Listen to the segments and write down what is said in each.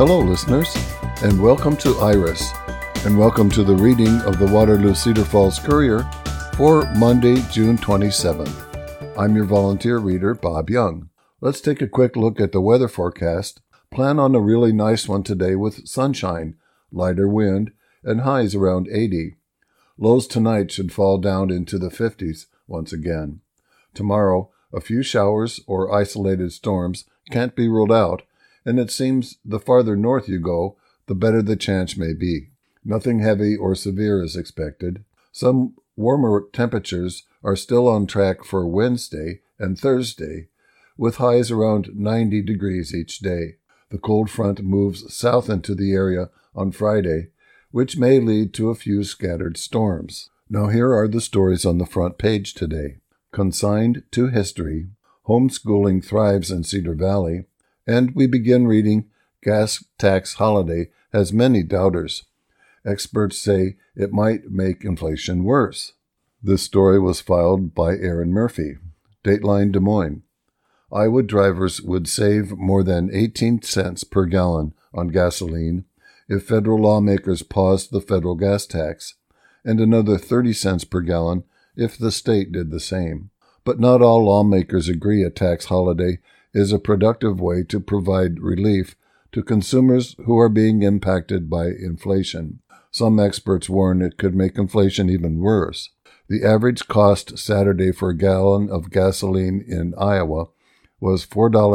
Hello, listeners, and welcome to Iris, and welcome to the reading of the Waterloo Cedar Falls Courier for Monday, June 27th. I'm your volunteer reader, Bob Young. Let's take a quick look at the weather forecast. Plan on a really nice one today with sunshine, lighter wind, and highs around 80. Lows tonight should fall down into the 50s once again. Tomorrow, a few showers or isolated storms can't be ruled out, and it seems the farther north you go, the better the chance may be. Nothing heavy or severe is expected. Some warmer temperatures are still on track for Wednesday and Thursday, with highs around 90 degrees each day. The cold front moves south into the area on Friday, which may lead to a few scattered storms. Now here are the stories on the front page today. Consigned to history, homeschooling thrives in Cedar Valley, and we begin reading Gas Tax Holiday has many doubters. Experts say it might make inflation worse. This story was filed by Aaron Murphy. Dateline Des Moines. Iowa drivers would save more than 18 cents per gallon on gasoline if federal lawmakers paused the federal gas tax, and another 30 cents per gallon if the state did the same. But not all lawmakers agree a tax holiday is a productive way to provide relief to consumers who are being impacted by inflation. Some experts warn it could make inflation even worse. The average cost Saturday for a gallon of gasoline in Iowa was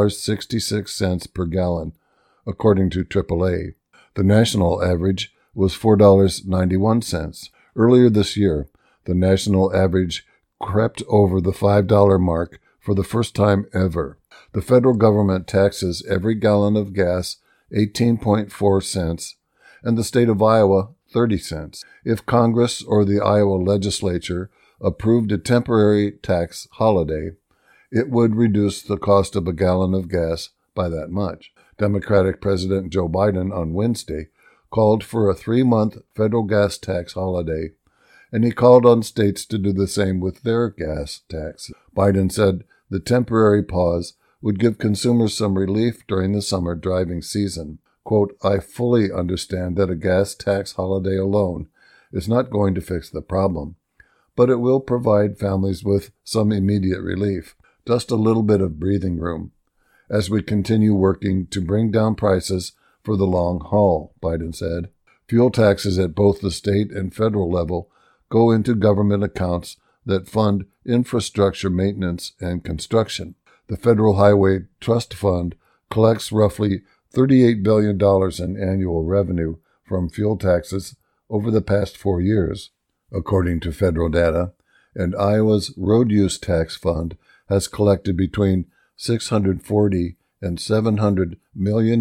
$4.66 per gallon, according to AAA. The national average was $4.91. Earlier this year, the national average crept over the $5 mark for the first time ever. The federal government taxes every gallon of gas 18.4 cents and the state of Iowa 30 cents. If Congress or the Iowa legislature approved a temporary tax holiday, it would reduce the cost of a gallon of gas by that much. Democratic President Joe Biden on Wednesday called for a 3-month federal gas tax holiday, and he called on states to do the same with their gas taxes. Biden said the temporary pause would give consumers some relief during the summer driving season. Quote, I fully understand that a gas tax holiday alone is not going to fix the problem, but it will provide families with some immediate relief, just a little bit of breathing room, as we continue working to bring down prices for the long haul, Biden said. Fuel taxes at both the state and federal level go into government accounts that fund infrastructure maintenance and construction. The Federal Highway Trust Fund collects roughly $38 billion in annual revenue from fuel taxes over the past 4 years, according to federal data, and Iowa's Road Use Tax Fund has collected between $640 and $700 million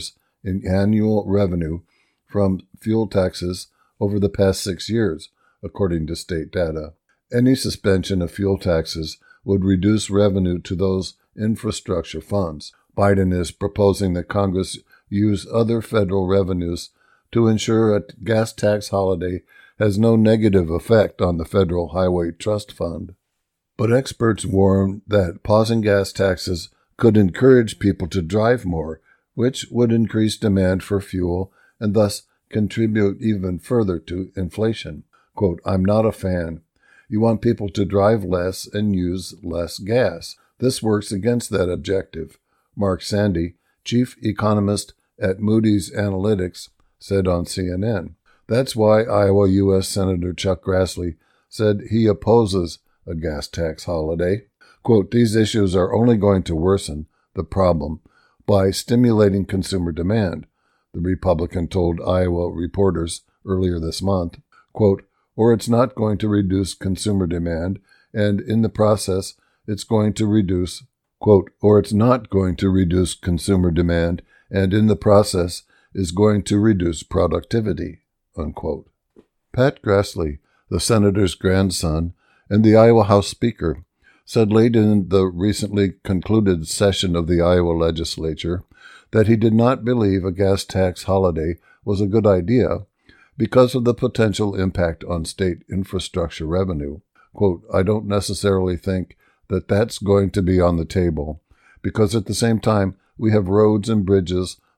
in annual revenue from fuel taxes over the past 6 years, according to state data. Any suspension of fuel taxes would reduce revenue to those infrastructure funds. Biden is proposing that Congress use other federal revenues to ensure a gas tax holiday has no negative effect on the Federal Highway Trust Fund. But experts warn that pausing gas taxes could encourage people to drive more, which would increase demand for fuel and thus contribute even further to inflation. Quote, I'm not a fan. You want people to drive less and use less gas. This works against that objective, Mark Sandy, chief economist at Moody's Analytics, said on CNN. That's why Iowa U.S. Senator Chuck Grassley said he opposes a gas tax holiday. Quote, these issues are only going to worsen the problem by stimulating consumer demand, the Republican told Iowa reporters earlier this month. Quote, or it's not going to reduce consumer demand, and in the process, it's going to reduce, quote, or it's not going to reduce consumer demand, and in the process is going to reduce productivity, unquote. Pat Grassley, the senator's grandson and the Iowa House Speaker, said late in the recently concluded session of the Iowa legislature that he did not believe a gas tax holiday was a good idea because of the potential impact on state infrastructure revenue. Quote, I don't necessarily think that that's going to be on the table, because at the same time, we have roads and bridges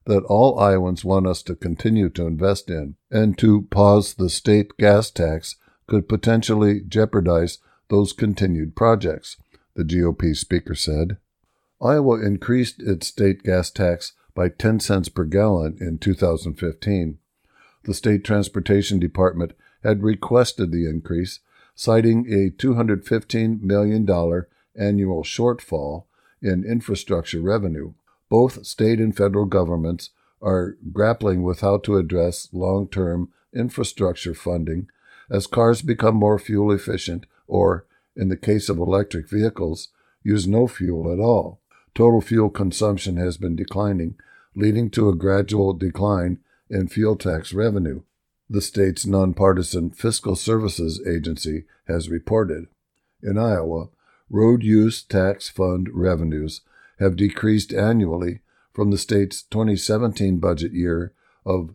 that all Iowans want us to continue to invest in, and to pause the state gas tax could potentially jeopardize those continued projects, the GOP speaker said. Iowa increased its state gas tax by 10 cents per gallon in 2015. The state transportation department had requested the increase, citing a $215 million annual shortfall in infrastructure revenue. Both state and federal governments are grappling with how to address long-term infrastructure funding as cars become more fuel efficient or, in the case of electric vehicles, use no fuel at all. Total fuel consumption has been declining, leading to a gradual decline in fuel tax revenue, the state's nonpartisan Fiscal Services Agency has reported. In Iowa, road use tax fund revenues have decreased annually from the state's 2017 budget year of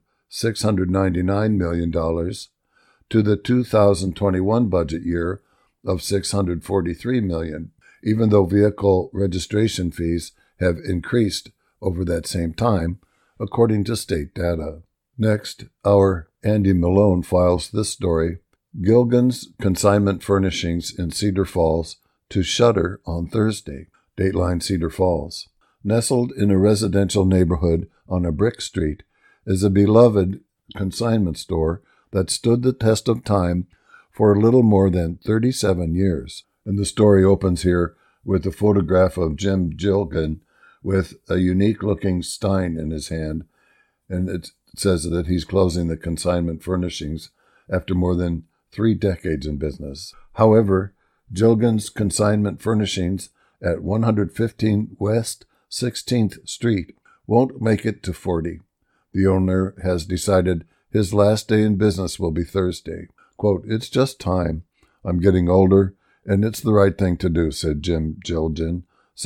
$699 million to the 2021 budget year of $643 million, even though vehicle registration fees have increased over that same time, according to state data. Next, our Andy Malone files this story: Gilgan's Consignment Furnishings in Cedar Falls to shutter on Thursday. Dateline Cedar Falls. Nestled in a residential neighborhood on a brick street is a beloved consignment store that stood the test of time for a little more than 37 years. And the story opens here with a photograph of Jim Gilgan with a unique-looking stein in his hand, and it says that he's closing the consignment furnishings after more than 3 decades in business. However, Gilgan's Consignment Furnishings at 115 West 16th Street won't make it to 40. The owner has decided his last day in business will be Thursday. Quote, "It's just time. I'm getting older, and it's the right thing to do," said Jim Gilgan,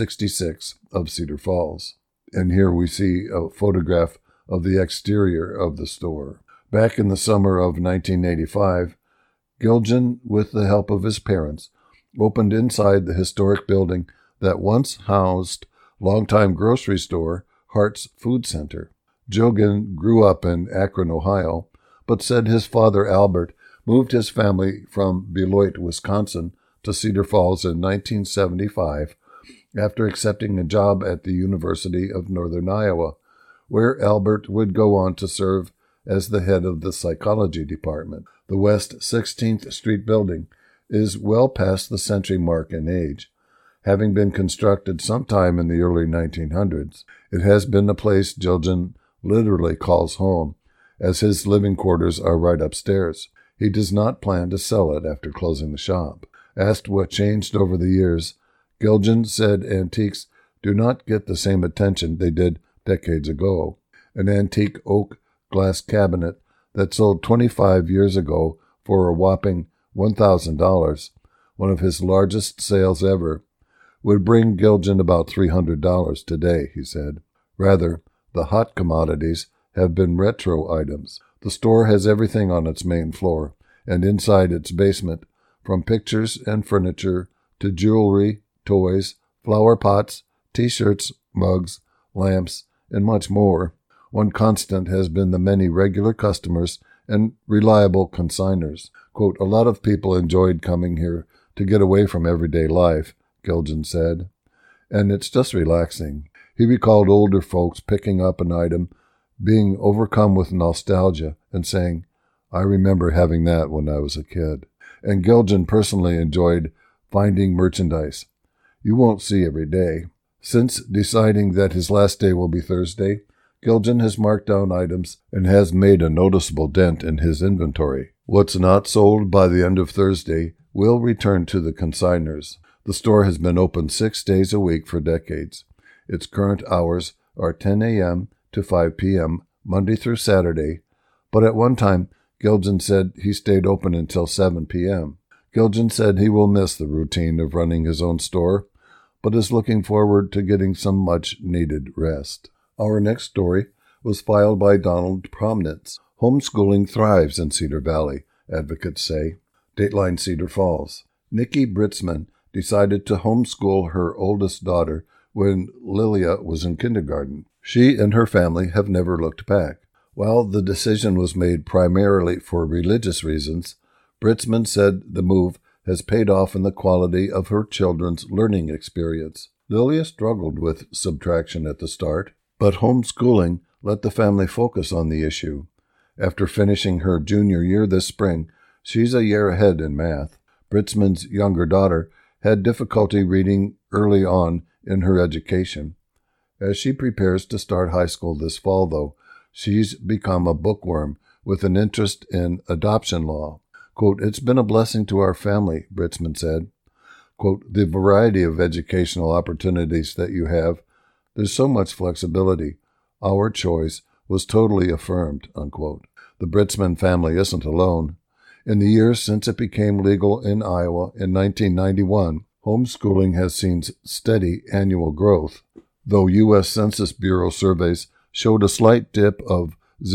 66, of Cedar Falls. And here we see a photograph of the exterior of the store. Back in the summer of 1985, Gilgan, with the help of his parents, opened inside the historic building that once housed longtime grocery store Hart's Food Center. Gilgan grew up in Akron, Ohio, but said his father Albert moved his family from Beloit, Wisconsin, to Cedar Falls in 1975 after accepting a job at the University of Northern Iowa, where Albert would go on to serve as the head of the psychology department. The West 16th Street building is well past the century mark in age. Having been constructed sometime in the early 1900s, it has been a place Gilgan literally calls home, as his living quarters are right upstairs. He does not plan to sell it after closing the shop. Asked what changed over the years, Gilgan said antiques do not get the same attention they did decades ago. An antique oak glass cabinet that sold 25 years ago for a whopping $1,000, one of his largest sales ever, would bring Gilgan about $300 today, he said. Rather, the hot commodities have been retro items. The store has everything on its main floor, and inside its basement, from pictures and furniture to jewelry, toys, flower pots, T-shirts, mugs, lamps, and much more. One constant has been the many regular customers and reliable consigners. Quote, "A lot of people enjoyed coming here to get away from everyday life," Gilgan said, "and it's just relaxing." He recalled older folks picking up an item, being overcome with nostalgia, and saying, "I remember having that when I was a kid." And Gilgan personally enjoyed finding merchandise you won't see every day. Since deciding that his last day will be Thursday, Gilgan has marked down items and has made a noticeable dent in his inventory. What's not sold by the end of Thursday will return to the consigners. The store has been open 6 days a week for decades. Its current hours are 10 a.m. to 5 p.m., Monday through Saturday, but at one time, Gilgan said he stayed open until 7 p.m. Gilgan said he will miss the routine of running his own store, but is looking forward to getting some much-needed rest. Our next story was filed by Donald Promnitz. Homeschooling thrives in Cedar Valley, advocates say. Dateline Cedar Falls. Nikki Britzman decided to homeschool her oldest daughter when Lilia was in kindergarten. She and her family have never looked back. While the decision was made primarily for religious reasons, Britzman said the move has paid off in the quality of her children's learning experience. Lilia struggled with subtraction at the start, but homeschooling let the family focus on the issue. After finishing her junior year this spring, she's a year ahead in math. Britzman's younger daughter had difficulty reading early on in her education. As she prepares to start high school this fall, though, she's become a bookworm with an interest in adoption law. Quote, "It's been a blessing to our family," Britzman said. Quote, "The variety of educational opportunities that you have, there's so much flexibility. Our choice was totally affirmed," unquote. The Britzman family isn't alone. In the years since it became legal in Iowa in 1991, homeschooling has seen steady annual growth, though U.S. Census Bureau surveys showed a slight dip of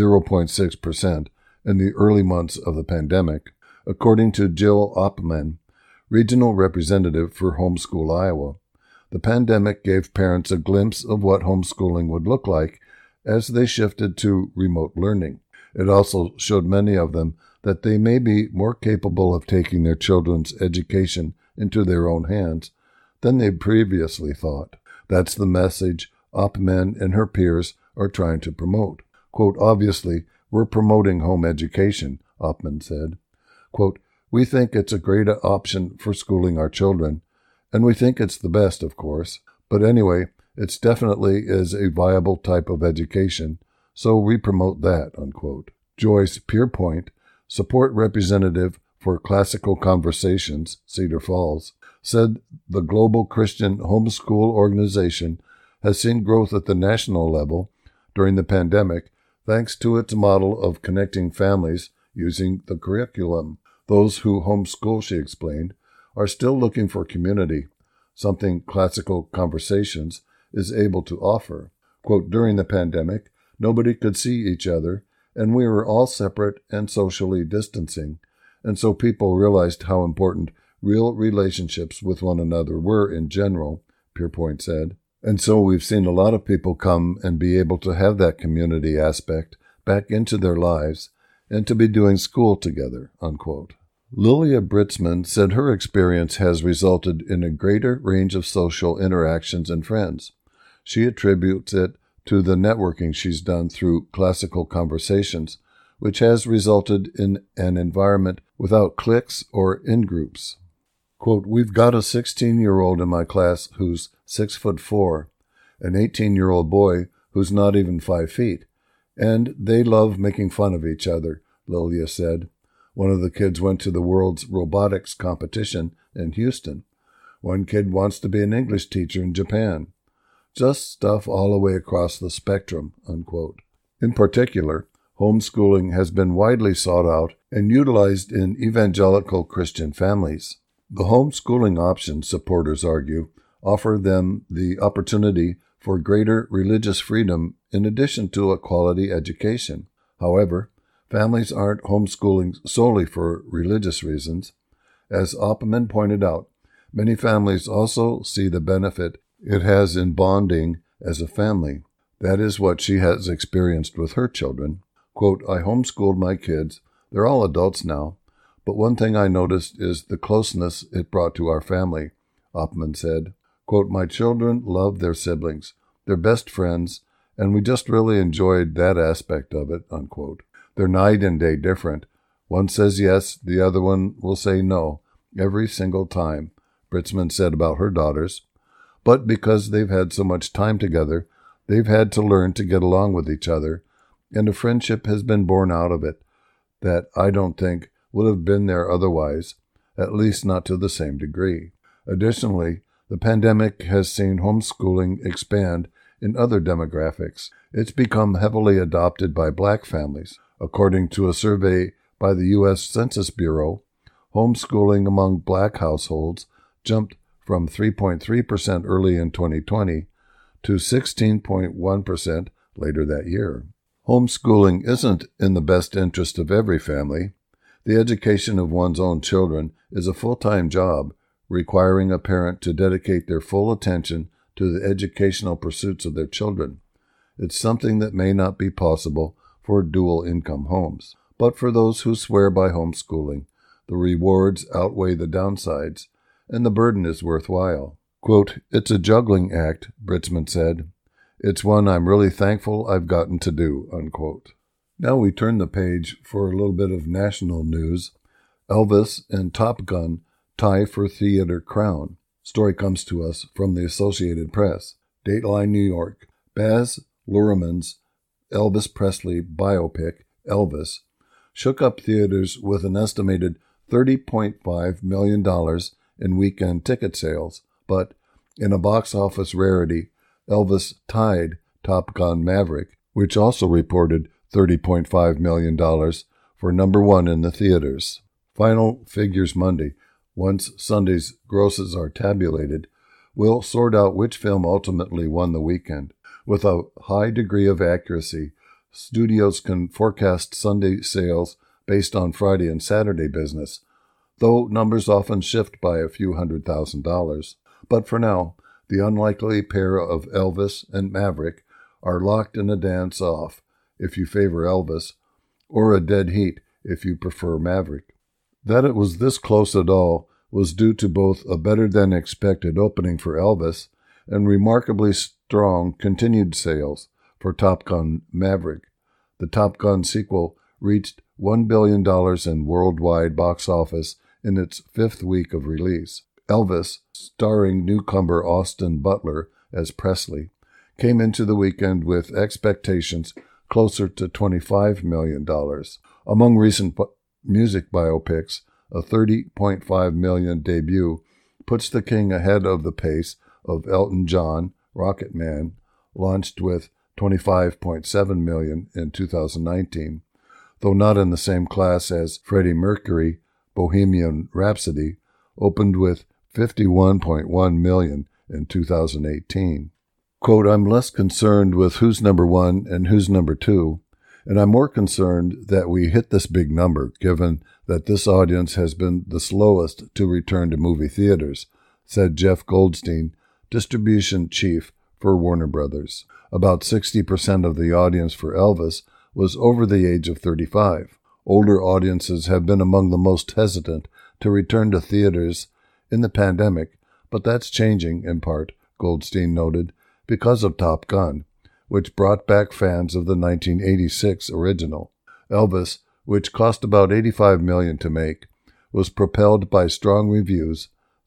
0.6% in the early months of the pandemic. According to Jill Oppmann, regional representative for Homeschool Iowa, the pandemic gave parents a glimpse of what homeschooling would look like as they shifted to remote learning. It also showed many of them that they may be more capable of taking their children's education into their own hands than they previously thought. That's the message Oppmann and her peers are trying to promote. Quote, "Obviously, we're promoting home education," Oppmann said. Quote, "We think it's a great option for schooling our children, and we think it's the best, of course. But anyway, it's definitely is a viable type of education, so we promote that," unquote. Joyce Pierpoint, support representative for Classical Conversations, Cedar Falls, said the Global Christian Homeschool Organization has seen growth at the national level during the pandemic thanks to its model of connecting families using the curriculum. Those who homeschool, she explained, are still looking for community, something Classical Conversations is able to offer. Quote, "During the pandemic, nobody could see each other, and we were all separate and socially distancing, and so people realized how important real relationships with one another were in general," Pierpoint said. "And so we've seen a lot of people come and be able to have that community aspect back into their lives and to be doing school together," unquote. Lilia Britzman said her experience has resulted in a greater range of social interactions and friends. She attributes it to the networking she's done through Classical Conversations, which has resulted in an environment without cliques or in-groups. Quote, "We've got a 16-year-old in my class who's 6'4", an 18-year-old boy who's not even 5 feet, and they love making fun of each other," Lilia said. One of the kids went to the world's robotics competition in Houston. One kid wants to be an English teacher in Japan. Just stuff all the way across the spectrum," unquote. In particular, homeschooling has been widely sought out and utilized in evangelical Christian families. The homeschooling option, supporters argue, offer them the opportunity for greater religious freedom in addition to a quality education. However, families aren't homeschooling solely for religious reasons. As Oppmann pointed out, many families also see the benefit it has in bonding as a family. That is what she has experienced with her children. Quote, "I homeschooled my kids. They're all adults now. But one thing I noticed is the closeness it brought to our family," Oppmann said. Quote, "My children love their siblings. They're best friends, and we just really enjoyed that aspect of it," unquote. "They're night and day different. One says yes, the other one will say no, every single time," Britzman said about her daughters. "But because they've had so much time together, they've had to learn to get along with each other, and a friendship has been born out of it that I don't think would have been there otherwise, at least not to the same degree." Additionally, the pandemic has seen homeschooling expand in other demographics. It's become heavily adopted by Black families. According to a survey by the U.S. Census Bureau, homeschooling among Black households jumped from 3.3% early in 2020 to 16.1% later that year. Homeschooling isn't in the best interest of every family. The education of one's own children is a full-time job, requiring a parent to dedicate their full attention to the educational pursuits of their children. It's something that may not be possible for dual-income homes. But for those who swear by homeschooling, the rewards outweigh the downsides, and the burden is worthwhile. Quote, "It's a juggling act," Britzman said. "It's one I'm really thankful I've gotten to do," unquote. Now we turn the page for a little bit of national news. Elvis and Top Gun tie for theater crown. Story comes to us from the Associated Press. Dateline, New York. Baz Luhrmann's Elvis Presley biopic, Elvis, shook up theaters with an estimated $30.5 million in weekend ticket sales, but in a box office rarity, Elvis tied Top Gun Maverick, which also reported $30.5 million for number one in the theaters. Final figures Monday, once Sunday's grosses are tabulated, will sort out which film ultimately won the weekend. With a high degree of accuracy, studios can forecast Sunday sales based on Friday and Saturday business, though numbers often shift by a few $100,000. But for now, the unlikely pair of Elvis and Maverick are locked in a dance-off if you favor Elvis, or a dead heat if you prefer Maverick. That it was this close at all was due to both a better-than-expected opening for Elvis and remarkably strong continued sales for Top Gun Maverick. The Top Gun sequel reached $1 billion in worldwide box office in its fifth week of release. Elvis, starring newcomer Austin Butler as Presley, came into the weekend with expectations closer to $25 million. Among recent music biopics, a $30.5 million debut puts the king ahead of the pace of Elton John, Rocket Man, launched with $25.7 million in 2019, though not in the same class as Freddie Mercury, Bohemian Rhapsody, opened with $51.1 million in 2018. Quote, "I'm less concerned with who's number one and who's number two, and I'm more concerned that we hit this big number, given that this audience has been the slowest to return to movie theaters," said Jeff Goldstein, distribution chief for Warner Brothers. About 60% of the audience for Elvis was over the age of 35. Older audiences have been among the most hesitant to return to theaters in the pandemic, but that's changing in part, Goldstein noted, because of Top Gun, which brought back fans of the 1986 original. Elvis, which cost about $85 million to make, was propelled by strong reviews,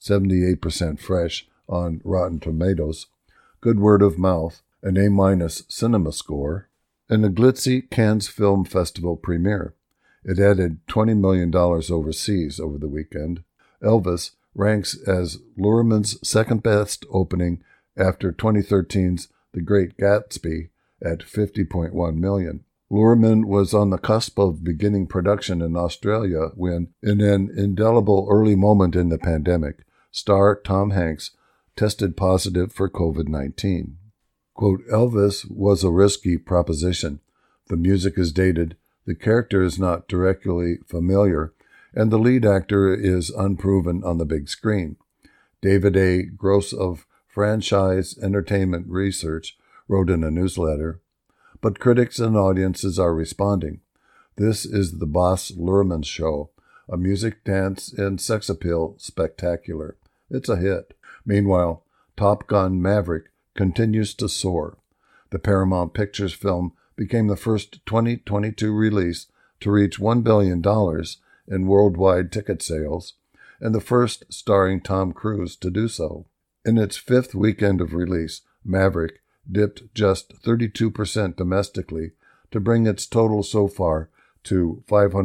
78% fresh on Rotten Tomatoes, good word of mouth, an A- cinema score, and a glitzy Cannes Film Festival premiere. It added $20 million overseas over the weekend. Elvis ranks as Luhrmann's second-best opening after 2013's The Great Gatsby at $50.1 million. Luhrmann was on the cusp of beginning production in Australia when, in an indelible early moment in the pandemic, star Tom Hanks tested positive for COVID-19. Quote, "Elvis was a risky proposition. The music is dated, the character is not directly familiar, and the lead actor is unproven on the big screen," David A. Gross of Franchise Entertainment Research wrote in a newsletter. But critics and audiences are responding. This is the Baz Luhrmann show, a music, dance, and sex appeal spectacular. It's a hit. Meanwhile, Top Gun Maverick continues to soar. The Paramount Pictures film became the first 2022 release to reach $1 billion in worldwide ticket sales, and the first starring Tom Cruise to do so. In its fifth weekend of release, Maverick dipped just 32% domestically to bring its total so far to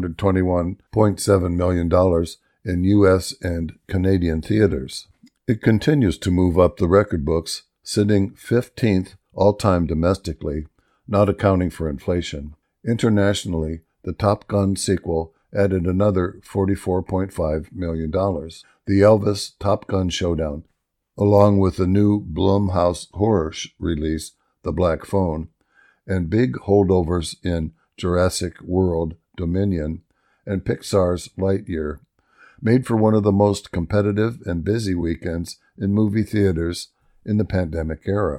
$521.7 million in U.S. and Canadian theaters. It continues to move up the record books, sitting 15th all-time domestically, not accounting for inflation. Internationally, the Top Gun sequel added another $44.5 million. The Elvis Top Gun Showdown, along with the new Blumhouse horror release, The Black Phone, and big holdovers in Jurassic World Dominion and Pixar's Lightyear, made for one of the most competitive and busy weekends in movie theaters in the pandemic era.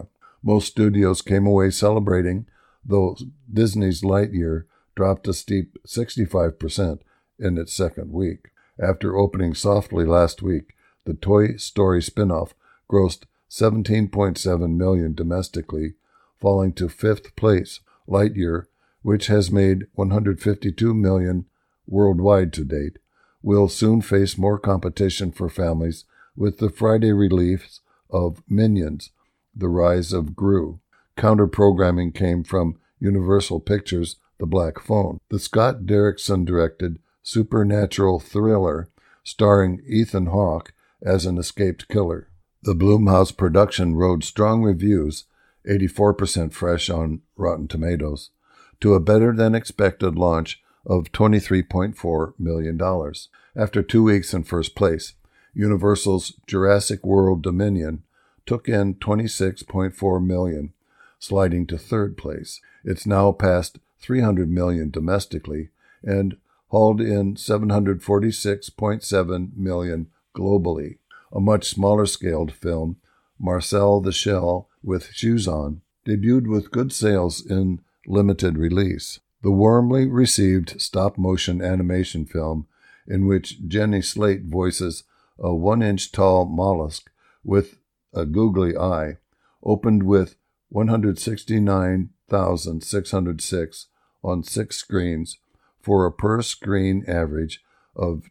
Most studios came away celebrating, though Disney's Lightyear dropped a steep 65% in its second week. After opening softly last week, the Toy Story spin-off grossed $17.7 million domestically, falling to fifth place. Lightyear, which has made $152 million worldwide to date, will soon face more competition for families with the Friday release of Minions: The Rise of Gru. Counter-programming came from Universal Pictures' The Black Phone, the Scott Derrickson-directed supernatural thriller starring Ethan Hawke as an escaped killer. The Blumhouse production rode strong reviews, 84% fresh on Rotten Tomatoes, to a better-than-expected launch of $23.4 million. After 2 weeks in first place, Universal's Jurassic World Dominion took in $26.4 million, sliding to third place. It's now past $300 million domestically and hauled in $746.7 million globally. A much smaller-scaled film, Marcel the Shell with Shoes On, debuted with good sales in limited release. The warmly received stop-motion animation film, in which Jenny Slate voices a 1-inch tall mollusk with a googly eye, opened with 169,606 on 6 screens for a per-screen average of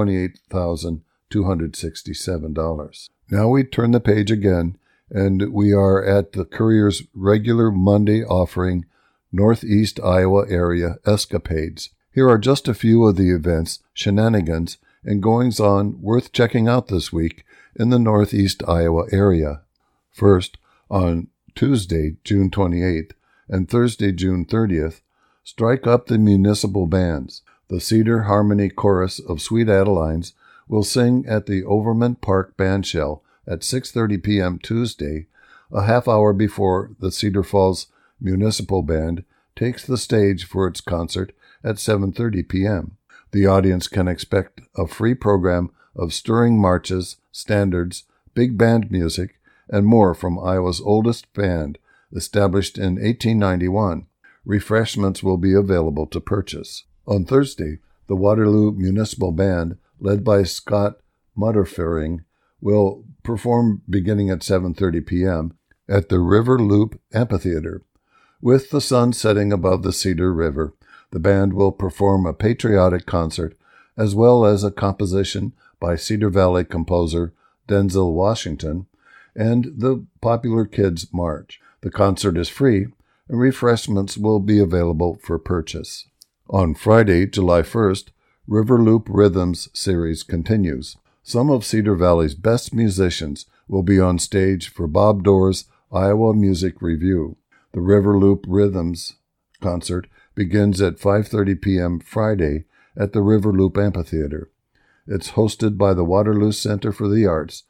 $28,267. Now we turn the page again, and we are at the Courier's regular Monday offering, Northeast Iowa Area Escapades. Here are just a few of the events, shenanigans, and goings-on worth checking out this week in the Northeast Iowa area. First, on Tuesday, June 28th, and Thursday, June 30th, strike up the municipal bands. The Cedar Harmony Chorus of Sweet Adelines will sing at the Overman Park Bandshell at 6:30 p.m. Tuesday, a half hour before the Cedar Falls Municipal Band takes the stage for its concert at 7:30 p.m. The audience can expect a free program of stirring marches, standards, big band music, and more from Iowa's oldest band, established in 1891. Refreshments will be available to purchase. On Thursday, the Waterloo Municipal Band, led by Scott Mutterfering, will perform beginning at 7:30 p.m. at the River Loop Amphitheater. With the sun setting above the Cedar River, the band will perform a patriotic concert, as well as a composition by Cedar Valley composer Denzel Washington and the popular Kids March. The concert is free, and refreshments will be available for purchase. On Friday, July 1st, River Loop Rhythms series continues. Some of Cedar Valley's best musicians will be on stage for Bob Doerr's Iowa Music Review. The River Loop Rhythms concert begins at 5:30 p.m. Friday at the River Loop Amphitheater. It's hosted by the Waterloo Center for the Arts,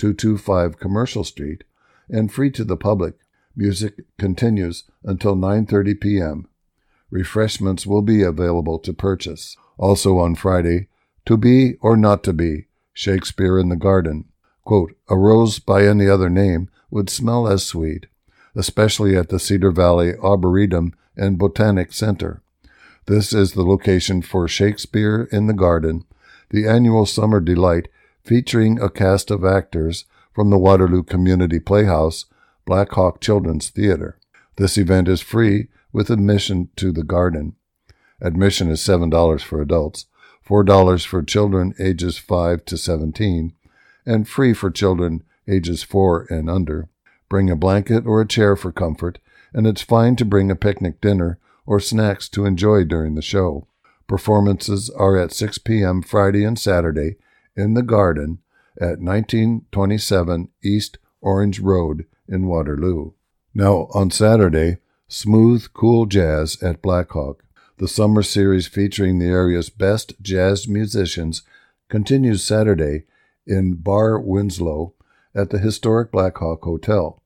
225 Commercial Street, and free to the public. Music continues until 9:30 p.m. Refreshments will be available to purchase. Also on Friday, To Be or Not to Be, Shakespeare in the Garden. Quote, a rose by any other name would smell as sweet, especially at the Cedar Valley Arboretum and Botanic Center. This is the location for Shakespeare in the Garden, the annual summer delight featuring a cast of actors from the Waterloo Community Playhouse, Black Hawk Children's Theater. This event is free with admission to the garden. Admission is $7 for adults, $4 for children ages 5 to 17, and free for children ages 4 and under. Bring a blanket or a chair for comfort, and it's fine to bring a picnic dinner or snacks to enjoy during the show. Performances are at 6 p.m. Friday and Saturday in the garden at 1927 East Orange Road in Waterloo. Now, on Saturday, smooth, cool jazz at Black Hawk. The summer series featuring the area's best jazz musicians continues Saturday in Bar Winslow at the historic Black Hawk Hotel,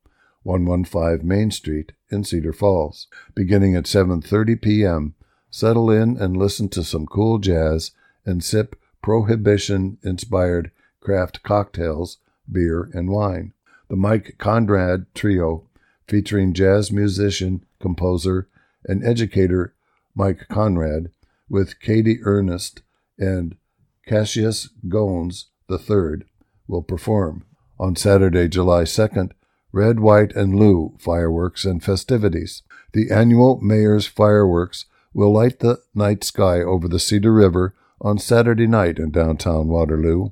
115 Main Street in Cedar Falls. Beginning at 7:30 p.m., settle in and listen to some cool jazz and sip Prohibition-inspired craft cocktails, beer, and wine. The Mike Conrad Trio featuring jazz musician, composer, and educator Mike Conrad, with Katie Ernest and Cassius Gones III will perform. On Saturday, July 2nd, Red, White, and Blue fireworks and festivities. The annual Mayor's Fireworks will light the night sky over the Cedar River on Saturday night in downtown Waterloo.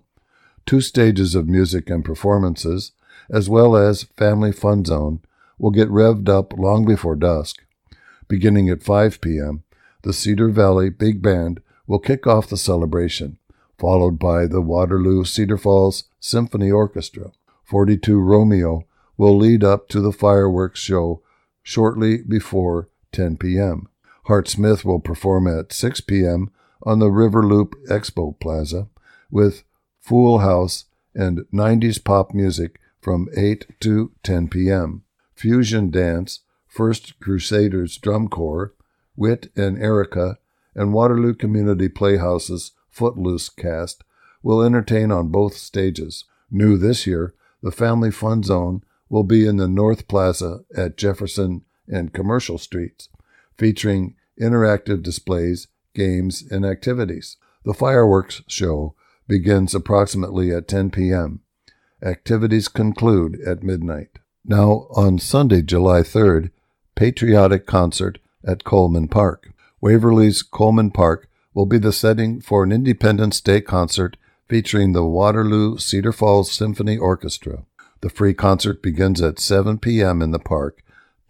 2 stages of music and performances, as well as Family Fun Zone, will get revved up long before dusk. Beginning at 5 p.m., the Cedar Valley Big Band will kick off the celebration, followed by the Waterloo Cedar Falls Symphony Orchestra. 42 Romeo will lead up to the fireworks show shortly before 10 p.m. Hart Smith will perform at 6 p.m. on the River Loop Expo Plaza, with Fool House and 90s pop music from 8 to 10 p.m. Fusion Dance, First Crusaders Drum Corps, Wit and Erica, and Waterloo Community Playhouse's Footloose cast will entertain on both stages. New this year, the Family Fun Zone will be in the North Plaza at Jefferson and Commercial Streets, featuring interactive displays, games, and activities. The fireworks show begins approximately at 10 p.m. Activities conclude at midnight. Now, on Sunday, July 3rd, Patriotic Concert at Coleman Park. Waverly's Coleman Park will be the setting for an Independence Day concert featuring the Waterloo Cedar Falls Symphony Orchestra. The free concert begins at 7 p.m. in the park,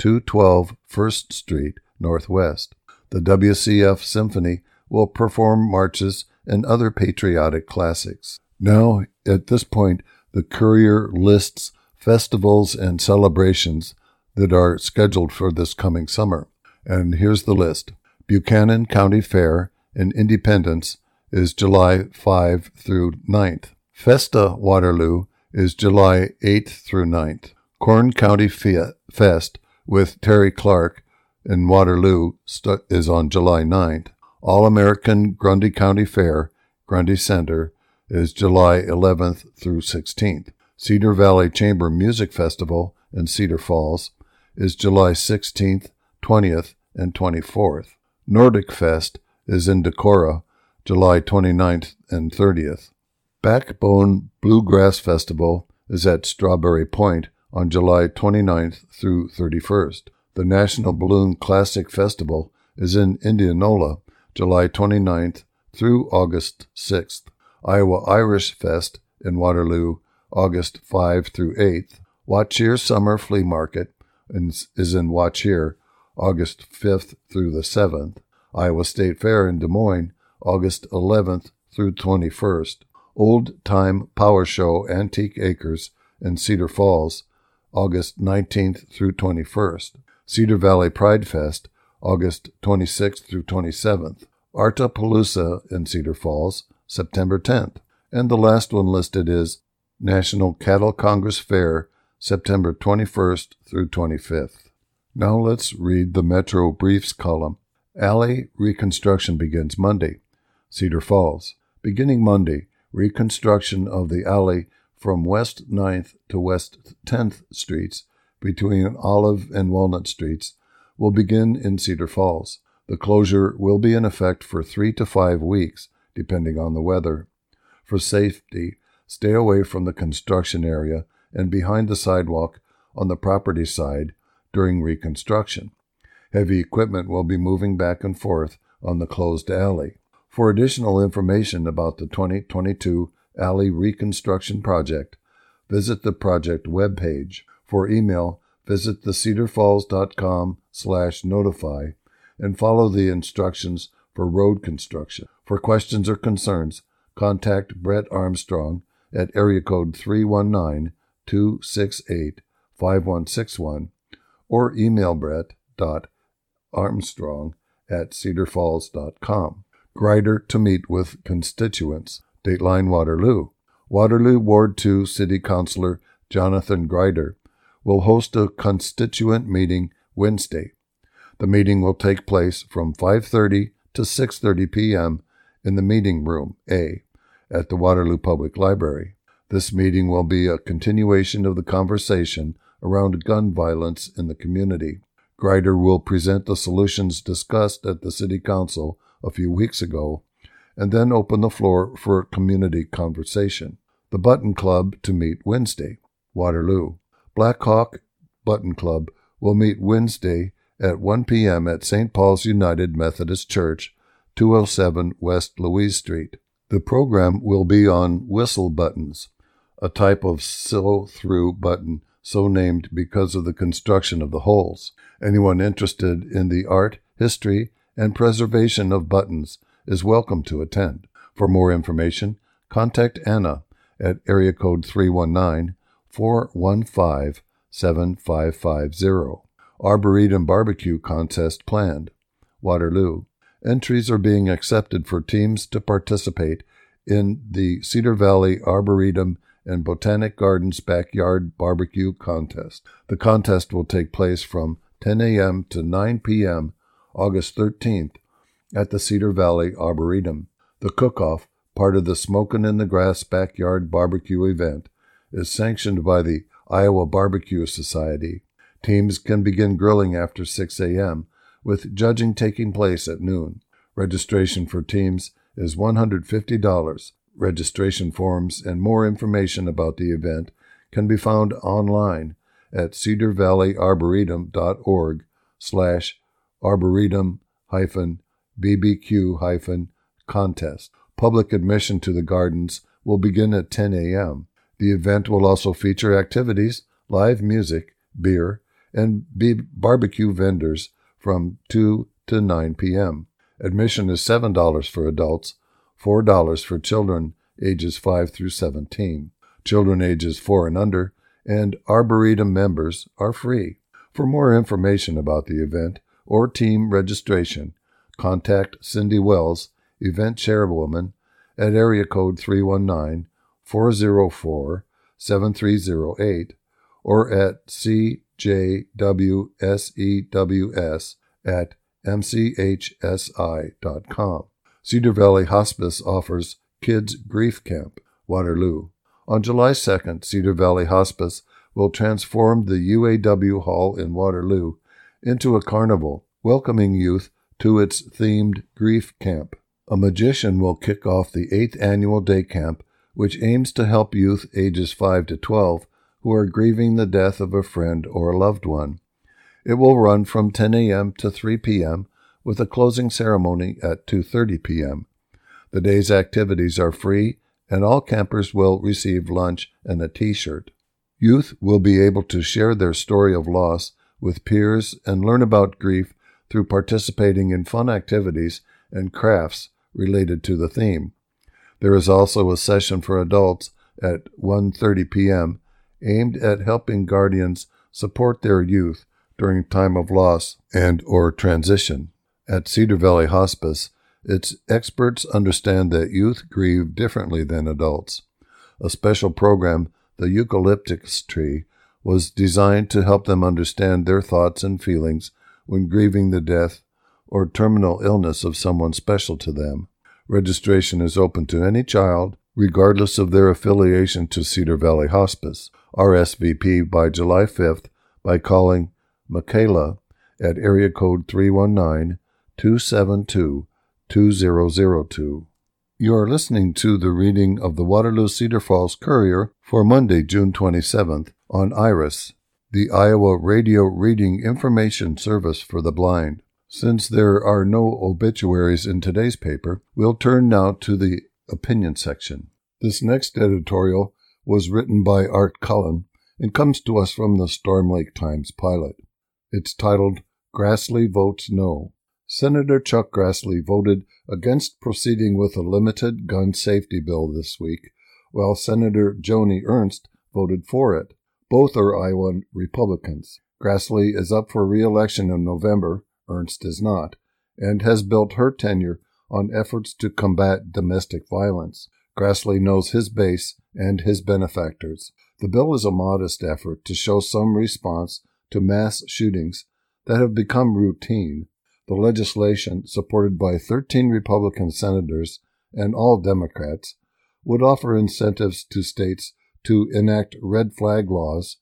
212 First Street, Northwest. The WCF Symphony will perform marches and other patriotic classics. Now, at this point, the Courier lists festivals and celebrations that are scheduled for this coming summer. And here's the list. Buchanan County Fair in Independence is July 5 through 9th. Festa Waterloo is July 8th through 9th. Corn County Fest with Terry Clark in Waterloo is on July 9th. All-American Grundy County Fair, Grundy Center, is July 11th through 16th. Cedar Valley Chamber Music Festival in Cedar Falls is July 16th, 20th, and 24th. Nordic Fest is in Decorah, July 29th and 30th. Backbone Bluegrass Festival is at Strawberry Point on July 29th through 31st. The National Balloon Classic Festival is in Indianola, July 29th through August 6th. Iowa Irish Fest in Waterloo, August 5 through 8th. Watchier Summer Flea Market is in Watchier, August 5th through the 7th. Iowa State Fair in Des Moines, August 11th through 21st. Old Time Power Show Antique Acres in Cedar Falls, August 19th through 21st. Cedar Valley Pride Fest, August 26th through 27th. Artapalooza in Cedar Falls, September 10th. And the last one listed is National Cattle Congress Fair, September 21st through 25th. Now let's read the Metro Briefs column. Alley reconstruction begins Monday. Cedar Falls. Beginning Monday, reconstruction of the alley from West 9th to West 10th Streets between Olive and Walnut Streets will begin in Cedar Falls. The closure will be in effect for 3 to 5 weeks, depending on the weather. For safety, stay away from the construction area and behind the sidewalk on the property side during reconstruction. Heavy equipment will be moving back and forth on the closed alley. For additional information about the 2022 Alley Reconstruction Project, visit the project webpage. For email, visit thecedarfalls.com/notify and follow the instructions for road construction. For questions or concerns, contact Brett Armstrong at area code 319-268-5161 or email brett.armstrong@cedarfalls.com. Grider to meet with constituents. Dateline Waterloo. Waterloo Ward 2 City Councilor Jonathan Grider will host a constituent meeting Wednesday. The meeting will take place from 5:30 to 6:30 p.m. in the Meeting Room A at the Waterloo Public Library. This meeting will be a continuation of the conversation around gun violence in the community. Grider will present the solutions discussed at the City Council a few weeks ago, and then open the floor for community conversation. The Button Club to meet Wednesday. Waterloo. Black Hawk Button Club will meet Wednesday at 1 p.m. at St. Paul's United Methodist Church, 207 West Louise Street. The program will be on whistle buttons, a type of sew-through button so named because of the construction of the holes. Anyone interested in the art, history, and preservation of buttons is welcome to attend. For more information, contact Anna at area code 319-415-7550. Arboretum Barbecue Contest planned. Waterloo. Entries are being accepted for teams to participate in the Cedar Valley Arboretum and Botanic Gardens Backyard Barbecue Contest. The contest will take place from 10 a.m. to 9 p.m. August 13th at the Cedar Valley Arboretum. The cook-off, part of the Smokin' in the Grass Backyard Barbecue event, is sanctioned by the Iowa Barbecue Society. Teams can begin grilling after 6 a.m., with judging taking place at noon. Registration for teams is $150. Registration forms and more information about the event can be found online at cedarvalley-arboretum.org/arboretum-bbq-contest. Public admission to the gardens will begin at 10 a.m. The event will also feature activities, live music, beer, and barbecue vendors from 2 to 9 p.m. Admission is $7 for adults, $4 for children ages 5 through 17. Children ages 4 and under and Arboretum members are free. For more information about the event or team registration, contact Cindy Wells, event chairwoman, at area code 319-404-7308 or at cjwsews@mchsi.com. Cedar Valley Hospice offers Kids Grief Camp. Waterloo. On July 2nd, Cedar Valley Hospice will transform the UAW Hall in Waterloo into a carnival, welcoming youth to its themed grief camp. A magician will kick off the 8th annual day camp, which aims to help youth ages 5 to 12 who are grieving the death of a friend or a loved one. It will run from 10 a.m. to 3 p.m. with a closing ceremony at 2:30 p.m. The day's activities are free, and all campers will receive lunch and a T-shirt. Youth will be able to share their story of loss with peers and learn about grief through participating in fun activities and crafts related to the theme. There is also a session for adults at 1:30 p.m. aimed at helping guardians support their youth during time of loss and or transition. At Cedar Valley Hospice, its experts understand that youth grieve differently than adults. A special program, the Eucalyptus Tree, was designed to help them understand their thoughts and feelings when grieving the death or terminal illness of someone special to them. Registration is open to any child, regardless of their affiliation to Cedar Valley Hospice. RSVP by July 5th by calling Michaela at area code 319-272-2002. You are listening to the reading of the Waterloo Cedar Falls Courier for Monday, June 27th on IRIS, the Iowa Radio Reading Information Service for the Blind. Since there are no obituaries in today's paper, we'll turn now to the opinion section. This next editorial was written by Art Cullen and comes to us from the Storm Lake Times Pilot. It's titled, Grassley Votes No. Senator Chuck Grassley voted against proceeding with a limited gun safety bill this week, while Senator Joni Ernst voted for it. Both are Iowa Republicans. Grassley is up for re-election in November, Ernst is not, and has built her tenure on efforts to combat domestic violence. Grassley knows his base and his benefactors. The bill is a modest effort to show some response to mass shootings that have become routine. The legislation, supported by 13 Republican senators and all Democrats, would offer incentives to states to enact red flag laws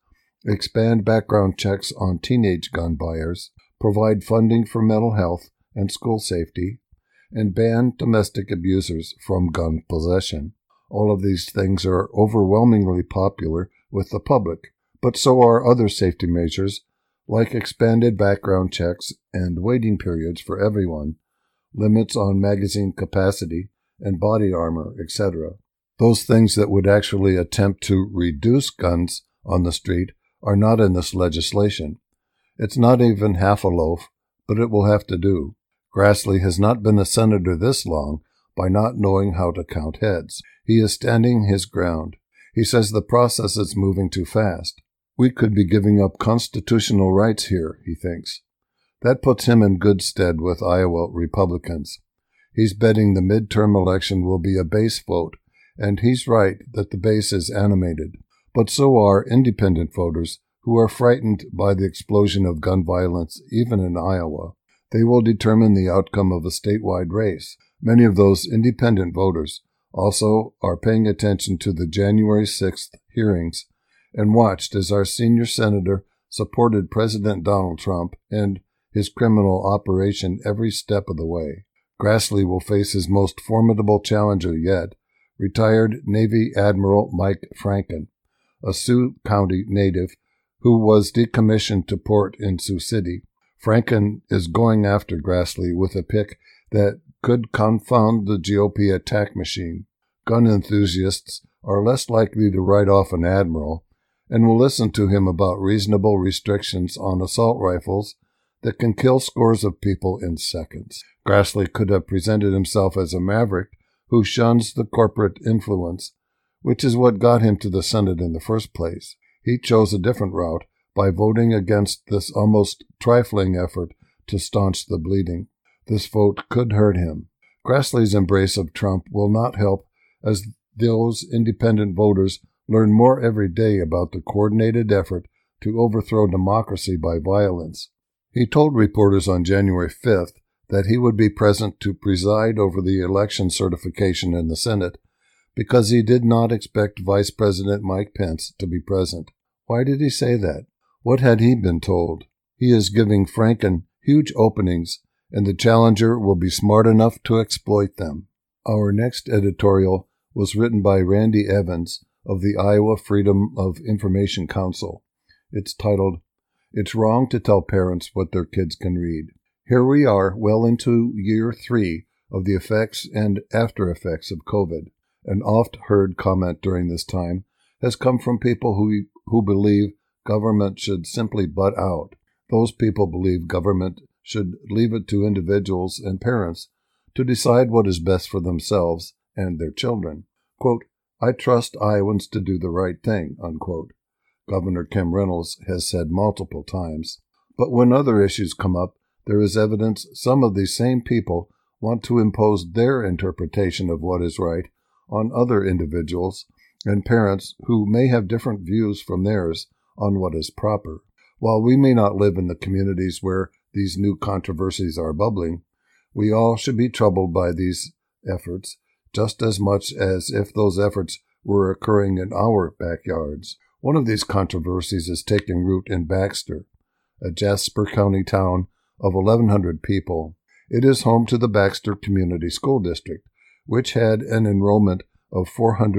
expand background checks on teenage gun buyers, provide funding for mental health and school safety, and ban domestic abusers from gun possession. All of these things are overwhelmingly popular with the public, but so are other safety measures like expanded background checks and waiting periods for everyone, limits on magazine capacity and body armor, etc. Those things that would actually attempt to reduce guns on the street are not in this legislation. It's not even half a loaf, but it will have to do. Grassley has not been a senator this long by not knowing how to count heads. He is standing his ground. He says the process is moving too fast. We could be giving up constitutional rights here, he thinks. That puts him in good stead with Iowa Republicans. He's betting the midterm election will be a base vote, and he's right that the base is animated. But so are independent voters who are frightened by the explosion of gun violence, even in Iowa. They will determine the outcome of a statewide race. Many of those independent voters also are paying attention to the January 6th hearings and watched as our senior senator supported President Donald Trump and his criminal operation every step of the way. Grassley will face his most formidable challenger yet, retired Navy Admiral Mike Franken, a Sioux County native who was decommissioned to port in Sioux City. Franken is going after Grassley with a pick that could confound the GOP attack machine. Gun enthusiasts are less likely to write off an admiral and will listen to him about reasonable restrictions on assault rifles that can kill scores of people in seconds. Grassley could have presented himself as a maverick who shuns the corporate influence, which is what got him to the Senate in the first place. He chose a different route by voting against this almost trifling effort to staunch the bleeding. This vote could hurt him. Grassley's embrace of Trump will not help, as those independent voters learn more every day about the coordinated effort to overthrow democracy by violence. He told reporters on January 5th that he would be present to preside over the election certification in the Senate because he did not expect Vice President Mike Pence to be present. Why did he say that? What had he been told? He is giving Franken huge openings, and the challenger will be smart enough to exploit them. Our next editorial was written by Randy Evans of the Iowa Freedom of Information Council. It's titled, "It's Wrong to Tell Parents What Their Kids Can Read." Here we are, well into year 3 of the effects and after effects of COVID. An oft-heard comment during this time has come from people who believe government should simply butt out. Those people believe government should leave it to individuals and parents to decide what is best for themselves and their children. Quote, "I trust Iowans to do the right thing," unquote. Governor Kim Reynolds has said multiple times. But when other issues come up, there is evidence some of these same people want to impose their interpretation of what is right on other individuals and parents who may have different views from theirs on what is proper. While we may not live in the communities where these new controversies are bubbling, we all should be troubled by these efforts just as much as if those efforts were occurring in our backyards. One of these controversies is taking root in Baxter, a Jasper County town of 1,100 people. It is home to the Baxter Community School District, which had an enrollment of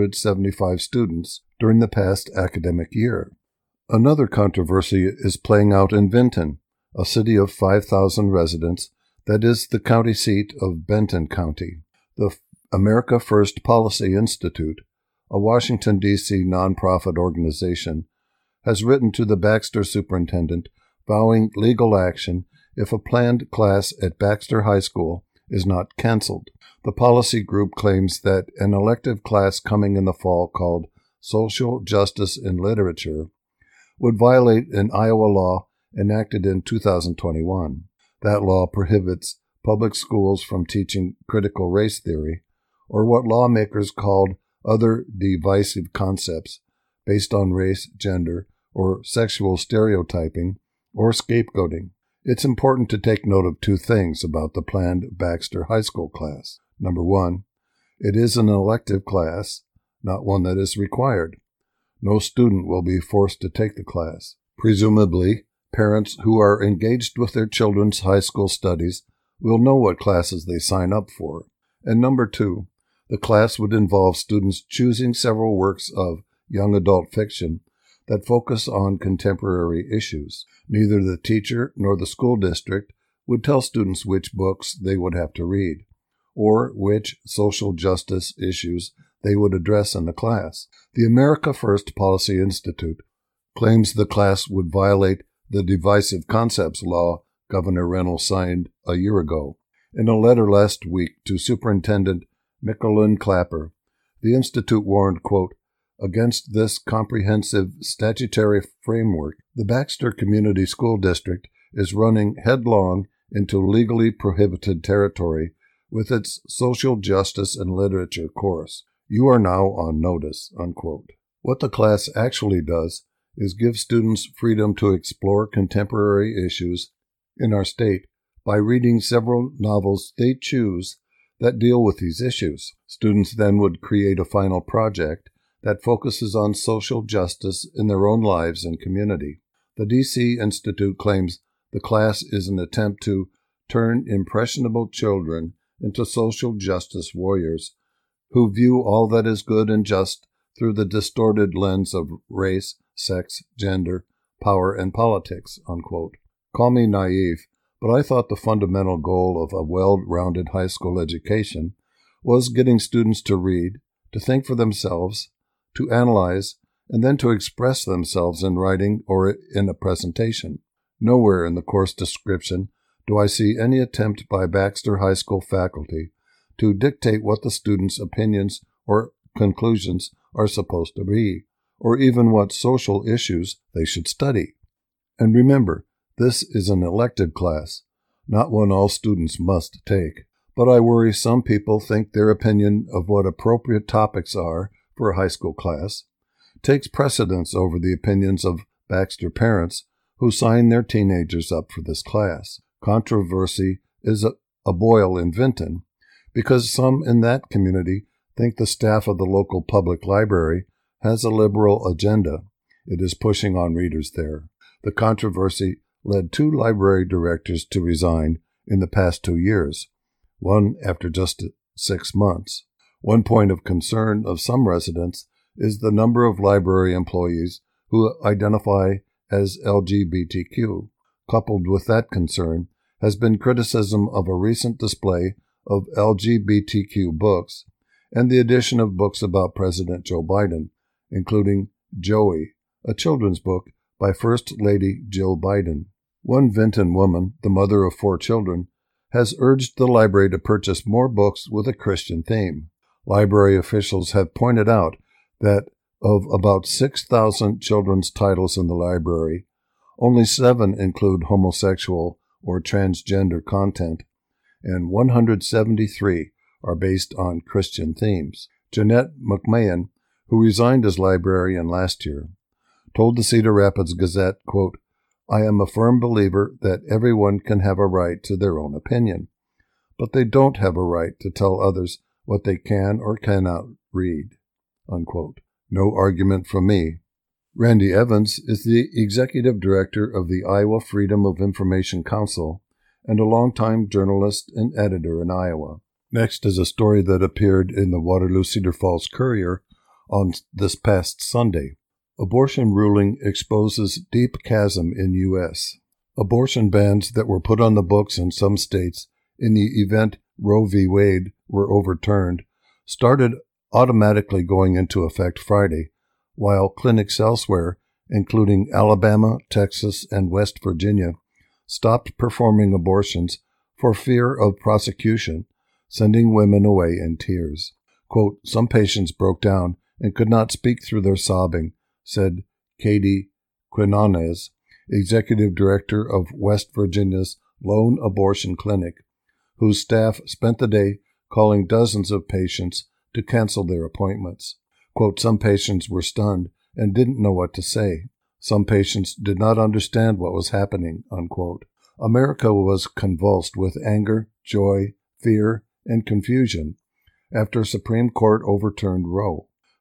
475 students during the past academic year. Another controversy is playing out in Vinton, a city of 5,000 residents that is the county seat of Benton County. The America First Policy Institute, a Washington, D.C. nonprofit organization, has written to the Baxter superintendent vowing legal action if a planned class at Baxter High School is not canceled. The policy group claims that an elective class coming in the fall called Social Justice in Literature would violate an Iowa law enacted in 2021. That law prohibits public schools from teaching critical race theory, or what lawmakers called other divisive concepts based on race, gender, or sexual stereotyping, or scapegoating. It's important to take note of two things about the planned Baxter High School class. Number one, it is an elective class, not one that is required. No student will be forced to take the class. Presumably, parents who are engaged with their children's high school studies will know what classes they sign up for. And number 2, the class would involve students choosing several works of young adult fiction that focus on contemporary issues. Neither the teacher nor the school district would tell students which books they would have to read, or which social justice issues they would address in the class. The America First Policy Institute claims the class would violate the Divisive Concepts Law Governor Reynolds signed a year ago. In a letter last week to Superintendent Michelin Clapper, the Institute warned, quote, "Against this comprehensive statutory framework, the Baxter Community School District is running headlong into legally prohibited territory with its social justice and literature course. You are now on notice," unquote. What the class actually does is give students freedom to explore contemporary issues in our state by reading several novels they choose that deal with these issues. Students then would create a final project that focuses on social justice in their own lives and community. The D.C. Institute claims the class is an attempt to turn impressionable children into social justice warriors who view all that is good and just through the distorted lens of race, sex, gender, power, and politics, unquote. Call me naive, but I thought the fundamental goal of a well-rounded high school education was getting students to read, to think for themselves, to analyze, and then to express themselves in writing or in a presentation. Nowhere in the course description do I see any attempt by Baxter High School faculty to dictate what the students' opinions or conclusions are supposed to be, or even what social issues they should study. And remember, this is an elective class, not one all students must take. But I worry some people think their opinion of what appropriate topics are for a high school class takes precedence over the opinions of Baxter parents who sign their teenagers up for this class. Controversy is a boil in Vinton because some in that community think the staff of the local public library has a liberal agenda it is pushing on readers there. The controversy led 2 library directors to resign in the past 2 years, one after just 6 months. One point of concern of some residents is the number of library employees who identify as LGBTQ. Coupled with that concern has been criticism of a recent display of LGBTQ books and the addition of books about President Joe Biden, including Joey, a children's book by First Lady Jill Biden. One Vinton woman, the mother of 4 children, has urged the library to purchase more books with a Christian theme. Library officials have pointed out that of about 6,000 children's titles in the library, only 7 include homosexual or transgender content, and 173 are based on Christian themes. Jeanette McMahon, who resigned as librarian last year, told the Cedar Rapids Gazette, quote, "I am a firm believer that everyone can have a right to their own opinion, but they don't have a right to tell others what they can or cannot read," unquote. No argument from me. Randy Evans is the executive director of the Iowa Freedom of Information Council and a longtime journalist and editor in Iowa. Next is a story that appeared in the Waterloo Cedar Falls Courier on this past Sunday. Abortion ruling exposes deep chasm in U.S. Abortion bans that were put on the books in some states in the event Roe v. Wade were overturned started automatically going into effect Friday, while clinics elsewhere, including Alabama, Texas, and West Virginia, stopped performing abortions for fear of prosecution, sending women away in tears. Quote, "Some patients broke down and could not speak through their sobbing," said Katie Quinones, executive director of West Virginia's Lone Abortion Clinic, whose staff spent the day calling dozens of patients to cancel their appointments. Quote, "Some patients were stunned and didn't know what to say. Some patients did not understand what was happening," unquote. America was convulsed with anger, joy, fear, and confusion after Supreme Court overturned Roe.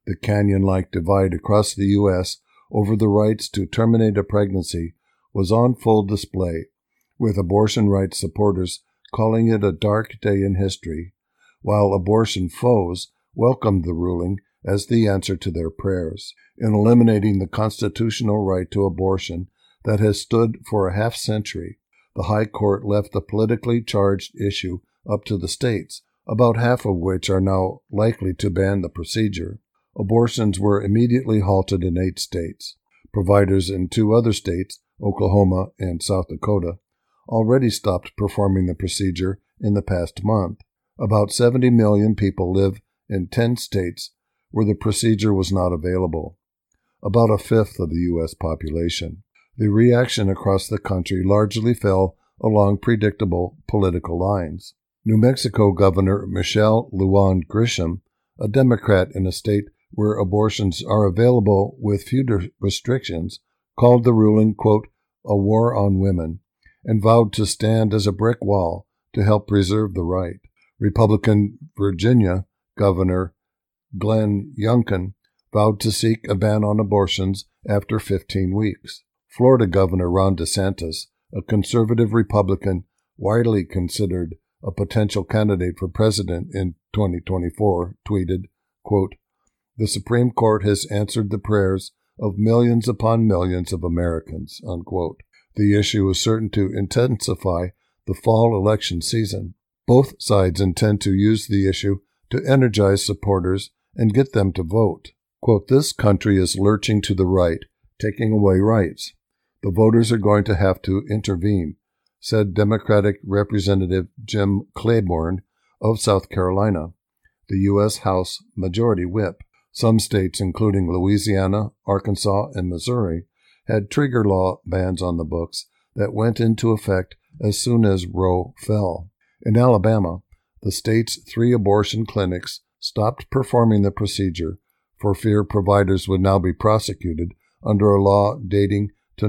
The canyon-like divide across the U.S. over the rights to terminate a pregnancy was on full display, with abortion rights supporters calling it a dark day in history, while abortion foes welcomed the ruling as the answer to their prayers. In eliminating the constitutional right to abortion that has stood for a half-century, the High Court left the politically charged issue up to the states, about half of which are now likely to ban the procedure. Abortions were immediately halted in 8 states. Providers in 2 other states, Oklahoma and South Dakota, already stopped performing the procedure in the past month. About 70 million people live in 10 states where the procedure was not available, about a fifth of the U.S. population. The reaction across the country largely fell along predictable political lines. New Mexico Governor Michelle Lujan Grisham, a Democrat in a state where abortions are available with fewer restrictions, called the ruling, quote, a war on women, and vowed to stand as a brick wall to help preserve the right. Republican Virginia Governor Glenn Youngkin vowed to seek a ban on abortions after 15 weeks. Florida Governor Ron DeSantis, a conservative Republican widely considered a potential candidate for president in 2024, tweeted, quote, the Supreme Court has answered the prayers of millions upon millions of Americans, unquote. The issue is certain to intensify the fall election season. Both sides intend to use the issue to energize supporters and get them to vote. Quote, this country is lurching to the right, taking away rights. The voters are going to have to intervene, said Democratic Representative Jim Clyburn of South Carolina, the U.S. House Majority Whip. Some states, including Louisiana, Arkansas, and Missouri, had trigger law bans on the books that went into effect as soon as Roe fell. In Alabama, the state's 3 abortion clinics stopped performing the procedure for fear providers would now be prosecuted under a law dating to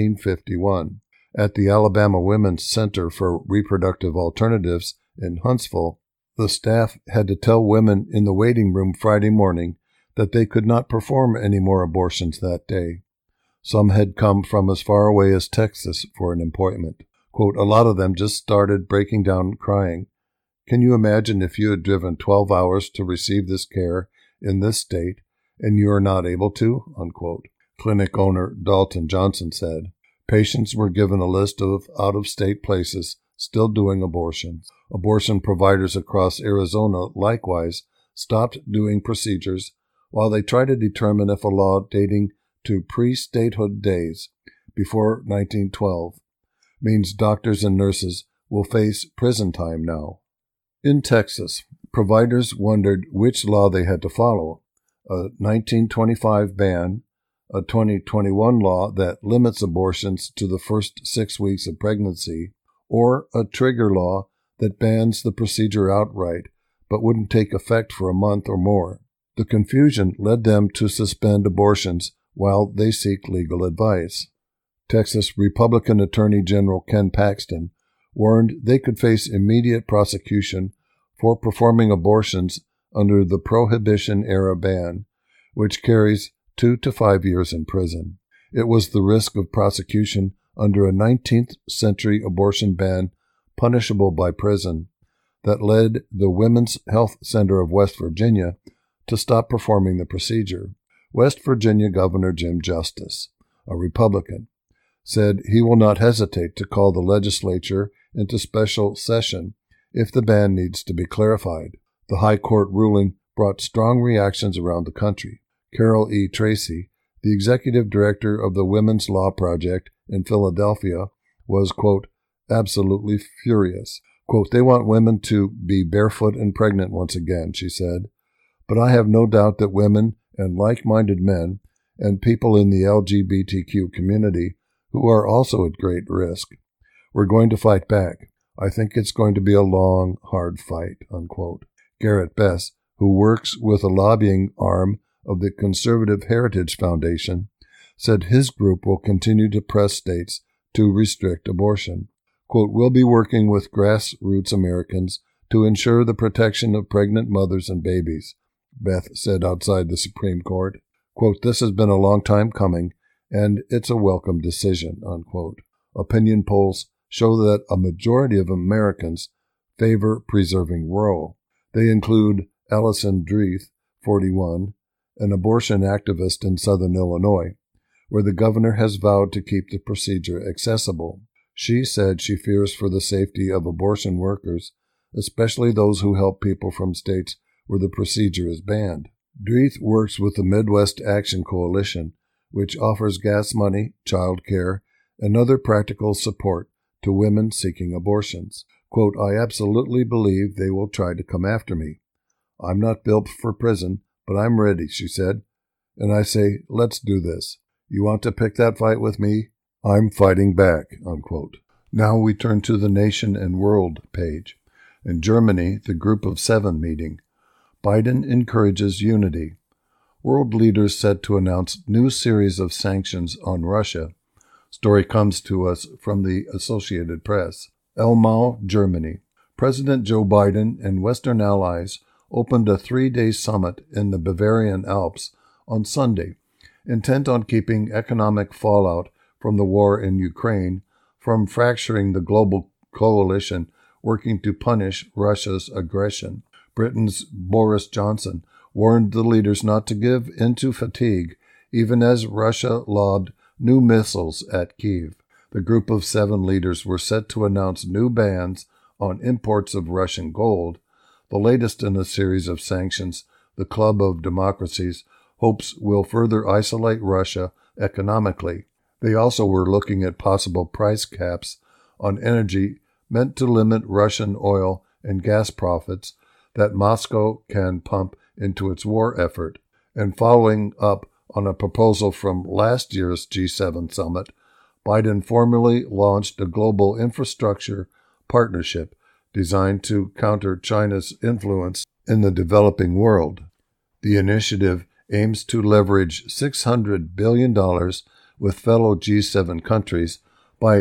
1951. At the Alabama Women's Center for Reproductive Alternatives in Huntsville, the staff had to tell women in the waiting room Friday morning that they could not perform any more abortions that day. Some had come from as far away as Texas for an appointment. Quote, a lot of them just started breaking down crying. Can you imagine if you had driven 12 hours to receive this care in this state and you are not able to? Unquote. Clinic owner Dalton Johnson said. Patients were given a list of out-of-state places still doing abortions. Abortion providers across Arizona likewise stopped doing procedures while they try to determine if a law dating to pre-statehood days before 1912 means doctors and nurses will face prison time now. In Texas, providers wondered which law they had to follow, a 1925 ban, a 2021 law that limits abortions to the first 6 weeks of pregnancy, or a trigger law that bans the procedure outright but wouldn't take effect for a month or more. The confusion led them to suspend abortions while they seek legal advice. Texas Republican Attorney General Ken Paxton warned they could face immediate prosecution for performing abortions under the Prohibition-era ban, which carries 2 to 5 years in prison. It was the risk of prosecution under a 19th century abortion ban punishable by prison that led the Women's Health Center of West Virginia to stop performing the procedure. West Virginia Governor Jim Justice, a Republican, said he will not hesitate to call the legislature into special session if the ban needs to be clarified. The High Court ruling brought strong reactions around the country. Carol E. Tracy, the executive director of the Women's Law Project in Philadelphia, was, quote, absolutely furious. Quote, they want women to be barefoot and pregnant once again, she said. But I have no doubt that women and like-minded men and people in the LGBTQ community who are also at great risk, we're going to fight back. I think it's going to be a long, hard fight, unquote. Garrett Bess, who works with a lobbying arm of the Conservative Heritage Foundation, said his group will continue to press states to restrict abortion. Quote, we'll be working with grassroots Americans to ensure the protection of pregnant mothers and babies, Beth said outside the Supreme Court. Quote, "This has been a long time coming, and it's a welcome decision," unquote. Opinion polls show that a majority of Americans favor preserving Roe. They include Allison Dreeth, 41, an abortion activist in southern Illinois, where the governor has vowed to keep the procedure accessible. She said she fears for the safety of abortion workers, especially those who help people from states where the procedure is banned. Dreeth works with the Midwest Action Coalition, which offers gas money, child care, and other practical support to women seeking abortions. Quote, "I absolutely believe they will try to come after me. I'm not built for prison, but I'm ready," she said. "And I say, let's do this. You want to pick that fight with me? I'm fighting back," unquote. Now we turn to the Nation and World page. In Germany, the Group of Seven meeting. Biden encourages unity. World leaders set to announce new series of sanctions on Russia. Story comes to us from the Associated Press. Elmau, Germany. President Joe Biden and Western allies opened a 3-day summit in the Bavarian Alps on Sunday, intent on keeping economic fallout from the war in Ukraine from fracturing the global coalition working to punish Russia's aggression. Britain's Boris Johnson warned the leaders not to give in to fatigue, even as Russia lobbed new missiles at Kyiv. The Group of Seven leaders were set to announce new bans on imports of Russian gold, the latest in a series of sanctions the Club of Democracies hopes will further isolate Russia economically. They also were looking at possible price caps on energy meant to limit Russian oil and gas profits that Moscow can pump into its war effort, and following up on a proposal from last year's G7 summit, Biden formally launched a global infrastructure partnership designed to counter China's influence in the developing world. The initiative aims to leverage $600 billion with fellow G7 countries by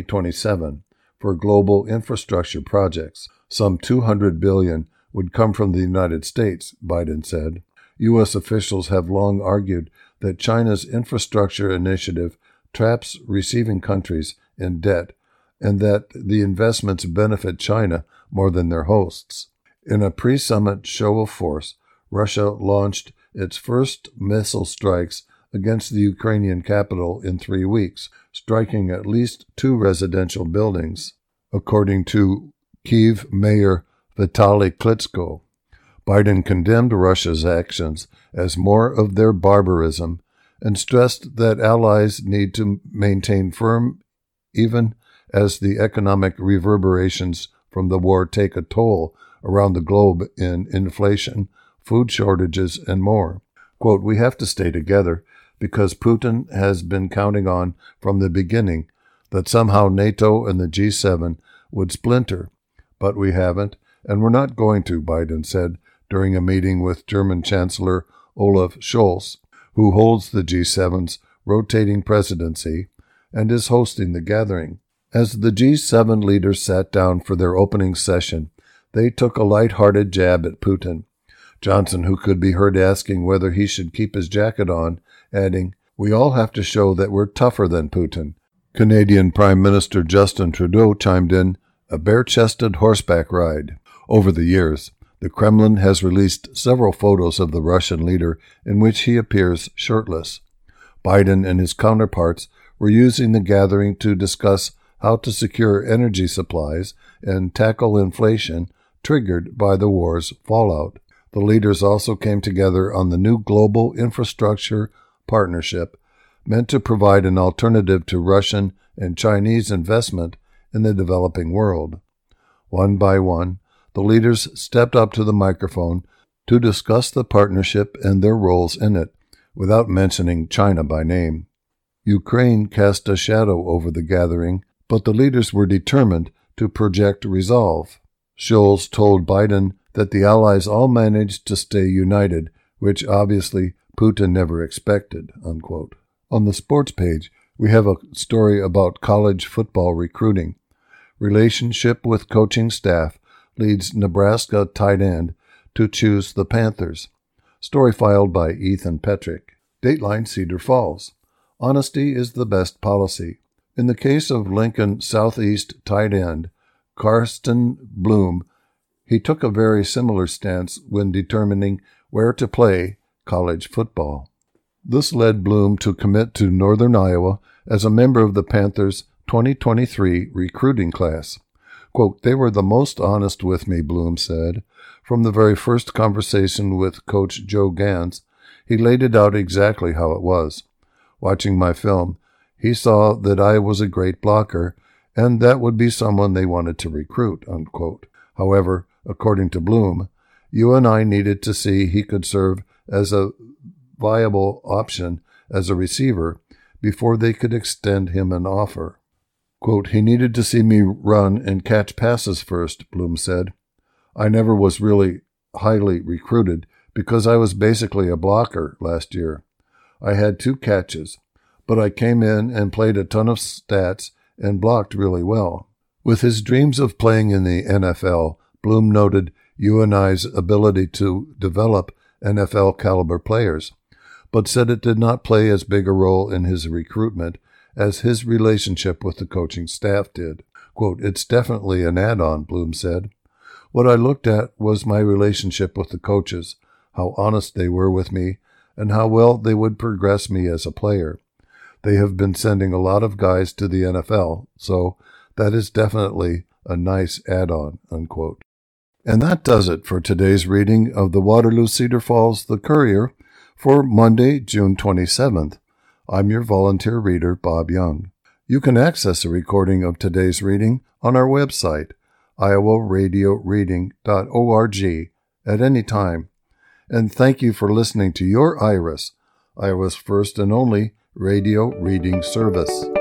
2027 for global infrastructure projects. Some $200 billion would come from the United States, Biden said. U.S. officials have long argued that China's infrastructure initiative traps receiving countries in debt and that the investments benefit China more than their hosts. In a pre-summit show of force, Russia launched its first missile strikes against the Ukrainian capital in 3 weeks, striking at least 2 residential buildings, according to Kyiv Mayor Vitaly Klitschko. Biden condemned Russia's actions as more of their barbarism and stressed that allies need to maintain firm even as the economic reverberations from the war take a toll around the globe in inflation, food shortages, and more. Quote, "We have to stay together because Putin has been counting on from the beginning that somehow NATO and the G7 would splinter, but we haven't, and we're not going to," Biden said during a meeting with German Chancellor Olaf Scholz, who holds the G7's rotating presidency and is hosting the gathering. As the G7 leaders sat down for their opening session, they took a light-hearted jab at Putin. Johnson, who could be heard asking whether he should keep his jacket on, adding, "We all have to show that we're tougher than Putin." Canadian Prime Minister Justin Trudeau chimed in, "A bare-chested horseback ride." Over the years, the Kremlin has released several photos of the Russian leader in which he appears shirtless. Biden and his counterparts were using the gathering to discuss how to secure energy supplies and tackle inflation triggered by the war's fallout. The leaders also came together on the new global infrastructure partnership meant to provide an alternative to Russian and Chinese investment in the developing world. One by one, the leaders stepped up to the microphone to discuss the partnership and their roles in it, without mentioning China by name. Ukraine cast a shadow over the gathering, but the leaders were determined to project resolve. Scholz told Biden that the allies all managed to stay united, which obviously Putin never expected, unquote. On the sports page, we have a story about college football recruiting. Relationship with coaching staff leads Nebraska tight end to choose the Panthers. Story filed by Ethan Petrick. Dateline Cedar Falls. Honesty is the best policy. In the case of Lincoln Southeast tight end Karsten Bloom, he took a very similar stance when determining where to play college football. This led Bloom to commit to Northern Iowa as a member of the Panthers' 2023 recruiting class. Quote, "They were the most honest with me," Bloom said. From the very first conversation with Coach Joe Gans, he laid it out exactly how it was. Watching my film, he saw that I was a great blocker, and that would be someone they wanted to recruit, unquote. However, according to Bloom, UNI needed to see he could serve as a viable option as a receiver before they could extend him an offer. Quote, "He needed to see me run and catch passes first," Bloom said. "I never was really highly recruited because I was basically a blocker last year. I had 2 catches, but I came in and played a ton of stats and blocked really well." With his dreams of playing in the NFL, Bloom noted UNI's ability to develop NFL-caliber players, but said it did not play as big a role in his recruitment as his relationship with the coaching staff did. Quote, "It's definitely an add-on," Bloom said. "What I looked at was my relationship with the coaches, how honest they were with me, and how well they would progress me as a player. They have been sending a lot of guys to the NFL, so that is definitely a nice add-on," unquote. And that does it for today's reading of the Waterloo Cedar Falls The Courier for Monday, June 27th. I'm your volunteer reader, Bob Young. You can access a recording of today's reading on our website, iowaradioreading.org, at any time. And thank you for listening to your IRIS, Iowa's first and only radio reading service.